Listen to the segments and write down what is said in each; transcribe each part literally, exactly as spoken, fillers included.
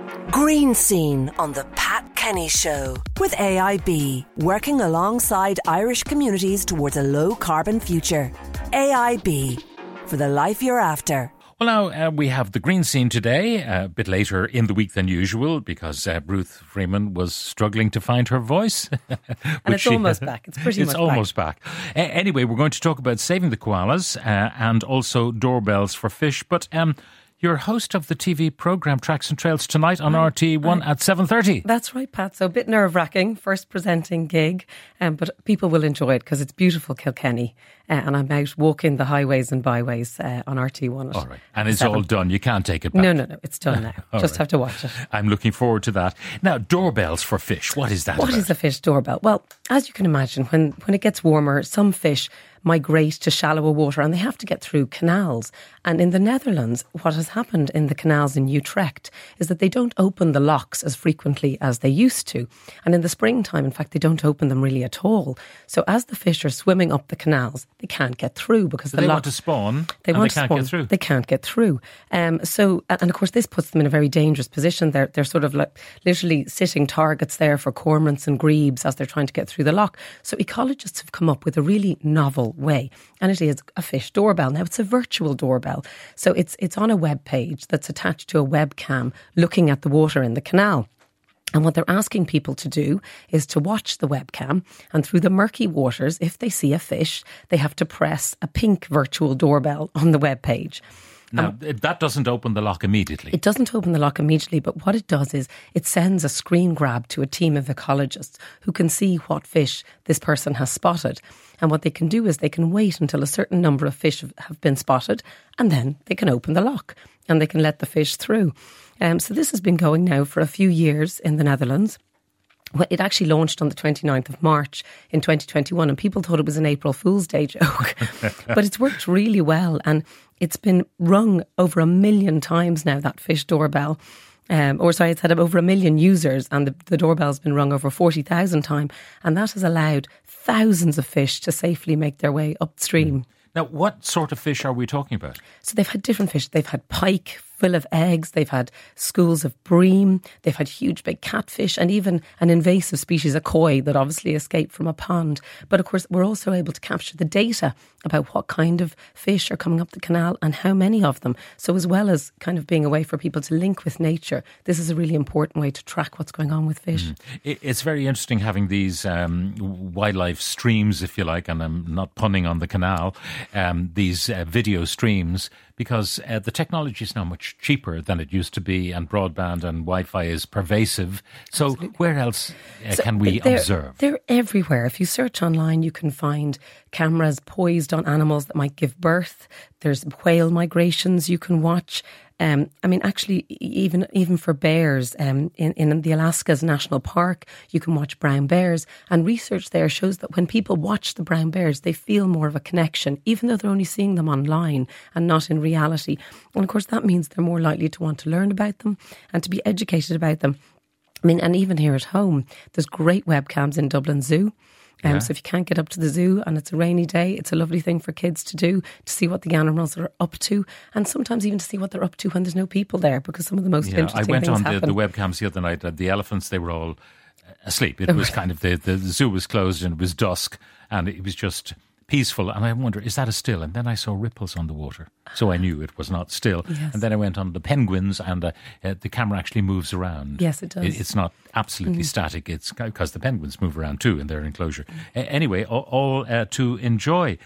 Green Scene on the Pat Kenny Show with A I B, working alongside Irish communities towards a low-carbon future. A I B, for the life you're after. Well, now uh, we have the Green Scene today, uh, a bit later in the week than usual, because uh, Ruth Freeman was struggling to find her voice. And it's almost uh, back. It's pretty it's much almost back. back. Uh, anyway, we're going to talk about saving the koalas uh, and also doorbells for fish. But um, you're host of the T V programme Tracks and Trails tonight on R T one at seven thirty. That's right, Pat. So a bit nerve-wracking, first presenting gig, um, but people will enjoy it because it's beautiful Kilkenny. Uh, and I'm out walking the highways and byways uh, on R T one. All right. And it's seven. all done. You can't take it back. No, no, no. It's done now. Just right. have to watch it. I'm looking forward to that. Now, doorbells for fish. What is that What about? is a fish doorbell? Well, as you can imagine, when, when it gets warmer, some fish migrate to shallower water and they have to get through canals. And in the Netherlands, what has happened in the canals in Utrecht is that they don't open the locks as frequently as they used to. And in the springtime, in fact, they don't open them really at all. So as the fish are swimming up the canals, they can't get through because so the they lock, want to spawn they and want they can't to spawn. get through. They can't get through. Um, so, and of course, this puts them in a very dangerous position. They're they're sort of like literally sitting targets there for cormorants and grebes as they're trying to get through the lock. So ecologists have come up with a really novel way, and it is a fish doorbell. Now, it's a virtual doorbell. So it's it's on a web page that's attached to a webcam looking at the water in the canal. And what they're asking people to do is to watch the webcam, and through the murky waters, if they see a fish, they have to press a pink virtual doorbell on the web page. Now, Um, that doesn't open the lock immediately. It doesn't open the lock immediately, but what it does is it sends a screen grab to a team of ecologists who can see what fish this person has spotted. And what they can do is they can wait until a certain number of fish have been spotted, and then they can open the lock and they can let the fish through. Um, so this has been going now for a few years in the Netherlands. Well, it actually launched on the twenty-ninth of March in twenty twenty-one, and people thought it was an April Fool's Day joke. But it's worked really well, and it's been rung over a million times now, that fish doorbell. Um, or sorry, it's had over a million users, and the, the doorbell's been rung over forty thousand times, and that has allowed thousands of fish to safely make their way upstream. Now, what sort of fish are we talking about? So they've had different fish. They've had pike full of eggs. They've had schools of bream. They've had huge big catfish, and even an invasive species, a koi, that obviously escaped from a pond. But of course, we're also able to capture the data about what kind of fish are coming up the canal and how many of them. So as well as kind of being a way for people to link with nature, this is a really important way to track what's going on with fish. Mm. It's very interesting having these um, wildlife streams, if you like, and I'm not punning on the canal, um, these uh, video streams, because uh, the technology is now much cheaper than it used to be, and broadband and Wi-Fi is pervasive. So Absolutely. Where else uh, so can we they're, observe? They're everywhere. If you search online, you can find cameras poised on animals that might give birth. There's whale migrations you can watch. Um, I mean, actually, even even for bears, um, in, in the Alaska's National Park, you can watch brown bears. And research there shows that when people watch the brown bears, they feel more of a connection, even though they're only seeing them online and not in reality. And of course, that means they're more likely to want to learn about them and to be educated about them. I mean, and even here at home, there's great webcams in Dublin Zoo. Um, yeah. So if you can't get up to the zoo and it's a rainy day, it's a lovely thing for kids to do, to see what the animals are up to, and sometimes even to see what they're up to when there's no people there, because some of the most yeah, interesting I went things on happen. the, the webcams the other night. Uh, the elephants, they were all asleep. It was kind of, the, the zoo was closed and it was dusk and it was just peaceful. And I wonder, is that a still? And then I saw ripples on the water. So I knew it was not still. Yes. And then I went on the penguins, and uh, uh, the camera actually moves around. Yes, it does. It, it's not absolutely mm. static. It's because the penguins move around too in their enclosure. Mm. Uh, anyway, all, all uh, to enjoy.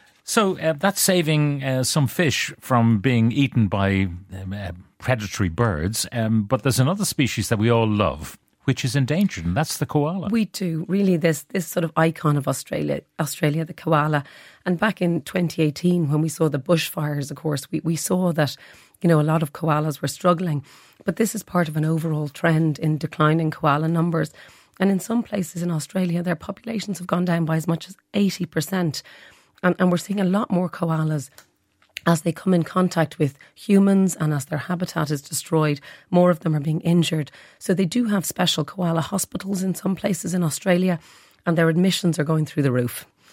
So uh, that's saving uh, some fish from being eaten by um, uh, predatory birds. Um, but there's another species that we all love, which is endangered, and that's the koala. We do, really, this this sort of icon of Australia, Australia, the koala. And back in twenty eighteen, when we saw the bushfires, of course, we, we saw that, you know, a lot of koalas were struggling. But this is part of an overall trend in declining koala numbers. And in some places in Australia, their populations have gone down by as much as eighty percent. And, and we're seeing a lot more koalas as they come in contact with humans, and as their habitat is destroyed, more of them are being injured. So they do have special koala hospitals in some places in Australia, and their admissions are going through the roof.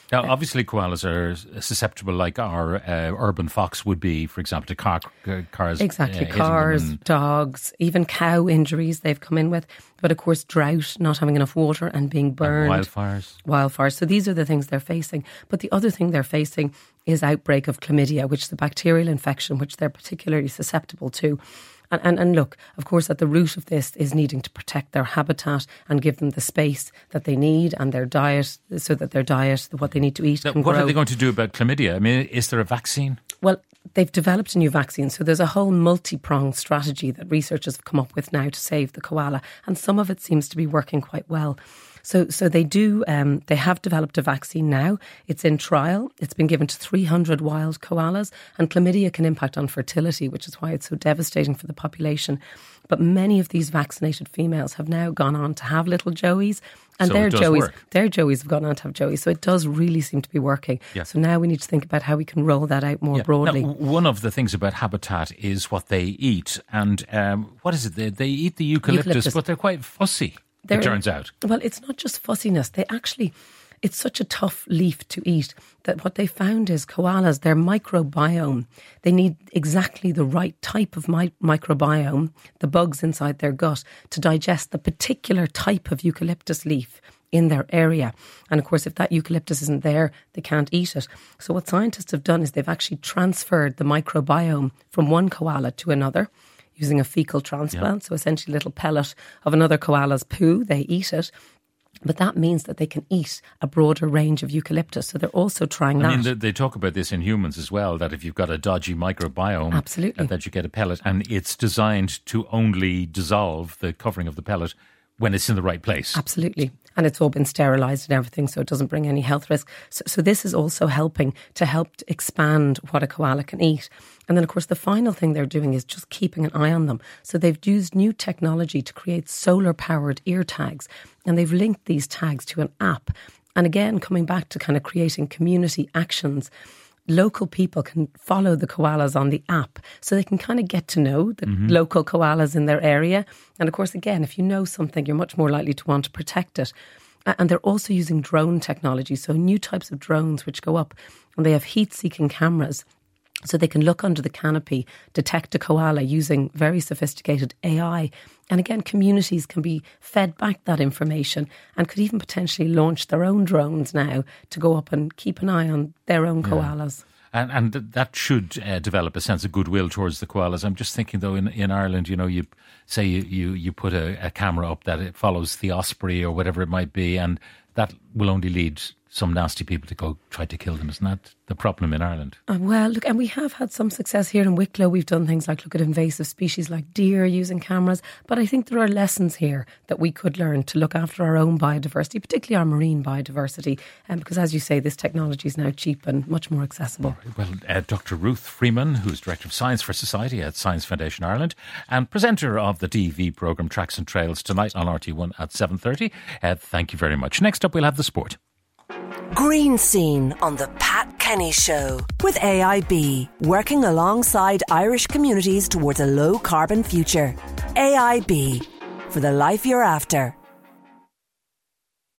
Now, obviously, koalas are susceptible, like our uh, urban fox would be, for example, to car, cars. Exactly, uh, cars, and dogs, even cow injuries they've come in with. But of course, drought, not having enough water and being burned. And wildfires. Wildfires. So these are the things they're facing. But the other thing they're facing is outbreak of chlamydia, which is the bacterial infection which they're particularly susceptible to. And, and and look, of course, at the root of this is needing to protect their habitat and give them the space that they need and their diet, so that their diet, what they need to eat, now, can what grow. are they going to do about chlamydia? I mean, is there a vaccine? Well, they've developed a new vaccine. So there's a whole multi-pronged strategy that researchers have come up with now to save the koala. And some of it seems to be working quite well. So so they do, um, they have developed a vaccine now. It's in trial. It's been given to three hundred wild koalas. And chlamydia can impact on fertility, which is why it's so devastating for the population. But many of these vaccinated females have now gone on to have little joeys. And So their it does joeys, work. their joeys have gone on to have joeys. So it does really seem to be working. Yeah. So now we need to think about how we can roll that out more Yeah. broadly. Now, one of the things about habitat is what they eat. And um, what is it? They, they eat the eucalyptus, Eucalyptus. but they're quite fussy, They're- it turns out. Well, it's not just fussiness. They actually, it's such a tough leaf to eat that what they found is koalas, their microbiome, they need exactly the right type of mi- microbiome, the bugs inside their gut, to digest the particular type of eucalyptus leaf in their area. And of course, if that eucalyptus isn't there, they can't eat it. So what scientists have done is they've actually transferred the microbiome from one koala to another using a fecal transplant. So essentially a little pellet of another koala's poo, they eat it. But that means that they can eat a broader range of eucalyptus. So they're also trying that. I mean, they, they talk about this in humans as well, that if you've got a dodgy microbiome, Absolutely. uh, that you get a pellet, and it's designed to only dissolve the covering of the pellet when it's in the right place. Absolutely. And it's all been sterilised and everything, so it doesn't bring any health risk. So, so this is also helping to help to expand what a koala can eat. And then, of course, the final thing they're doing is just keeping an eye on them. So they've used new technology to create solar-powered ear tags, and they've linked these tags to an app. And again, coming back to kind of creating community actions, local people can follow the koalas on the app, so they can kind of get to know the mm-hmm. local koalas in their area. And of course, again, if you know something, you're much more likely to want to protect it. And they're also using drone technology, so new types of drones which go up, and they have heat-seeking cameras. So they can look under the canopy, detect a koala using very sophisticated A I. And again, communities can be fed back that information and could even potentially launch their own drones now to go up and keep an eye on their own koalas. Yeah. And, and th- that should uh, develop a sense of goodwill towards the koalas. I'm just thinking, though, in, in Ireland, you know, you say you, you, you put a, a camera up that it follows the osprey or whatever it might be, and that will only lead some nasty people to go try to kill them. Isn't that the problem in Ireland? Uh, well, look, and we have had some success here in Wicklow. We've done things like look at invasive species like deer using cameras. But I think there are lessons here that we could learn to look after our own biodiversity, particularly our marine biodiversity. Um, because as you say, this technology is now cheap and much more accessible. Well, uh, Doctor Ruth Freeman, who's Director of Science for Society at Science Foundation Ireland and presenter of the T V programme Tracks and Trails tonight on R T one at seven thirty. Uh, thank you very much. Next up, we'll have the sport. Green Scene on the Pat Kenny Show with A I B, working alongside Irish communities towards a low carbon future. A I B, for the life you're after.